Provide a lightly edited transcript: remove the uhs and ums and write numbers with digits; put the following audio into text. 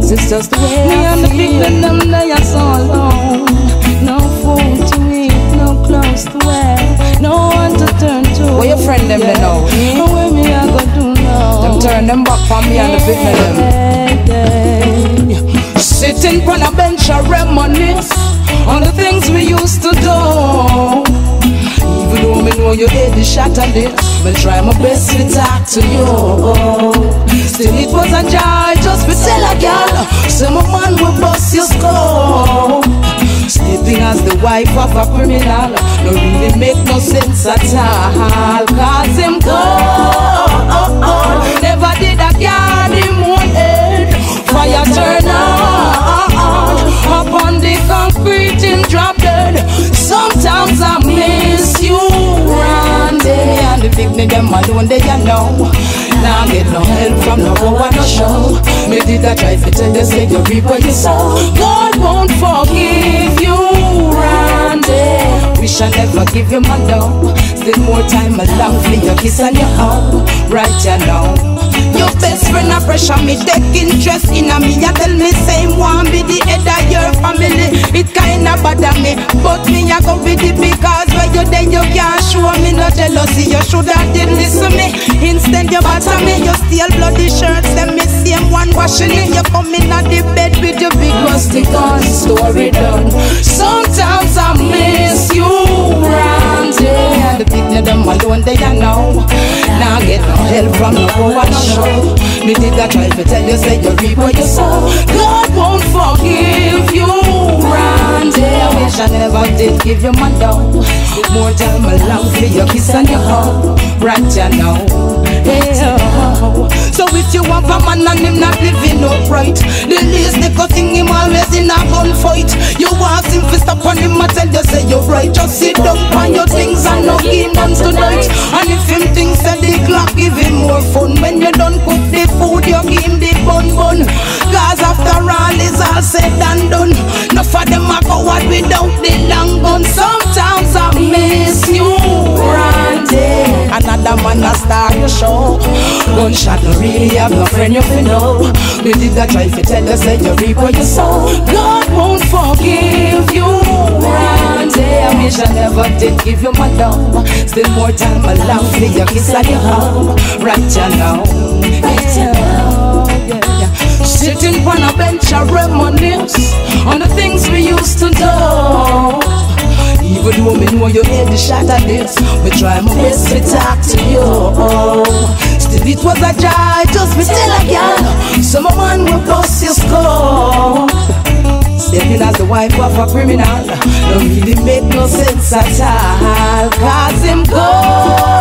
Cause it's just the way me I and the feel. big them they are so alone. No food to eat, no clothes to wear, no one to turn to. Where your friend them they know? Oh, where me I go do now? Them turn them back for me and the big them. Sitting on a bench and reminisce on the things we used to do. Even though me know your head is shot on this, but try my best to talk to you. Still it was a joy just to tell a girl, say my man will bust your skull. Sleeping as the wife of a criminal no really make no sense at all. Cause him gone, never did a girl him one head. Fire turn on, up on the concrete him drop dead. Sometimes I miss you, Randy. And the big me them alone they you know. Now I get no help from no one no show. Me did I try to tell you say you reap what you sow. God won't forgive you, Randy. Wish I never give you my love. Still more time along for your kiss and your hug. Right you know. Your best friend a pressure me, take interest in a me. You tell me same one be the head of your family. It kinda bother me, but me a go with it because when you there you can't show me no jealousy. You shoulda did listen me. Instead you batter me, you steal bloody shirts. Them me same one washing it. You come in at the bed with your big rusty gun. Story done. Sometimes I miss you, Randy. And the big them alone they you know. Now get no help from no one show. Me did I try to tell you say you reap what you sow. God won't forgive you, Randy. I wish I never did give you my love. More time along for your kiss and your hug. Right you know. Yeah. So if you want a man and him not living upright, the least they could think him always in a gunfight. You ask him to stop on him and tell you say you're right. Just sit down on your things and no game on tonight. And if him thinks that the clock give him more fun, when you don't cook the food you give him the bun. Cause after all is all said and done, no for them a coward without the long gun. Sometimes I miss you, Randy. Another man a star your show. Gunshot no really have no friend you fi know. Me did I try to tell you say you reap what you sow. God won't forgive you, Randy. I wish I never did give you my love. Still more time along for your kiss and your hug. Right you know. Right you know. Yeah. Sitting on a bench and reminisce on the things we used to do. Even though me know your head is shot at this, me try my best to talk to you. Still it was a joy just to tell a girl, so my man will bust your skull. Stepping as the wife of a criminal don't really make no sense at all. Cause him gone,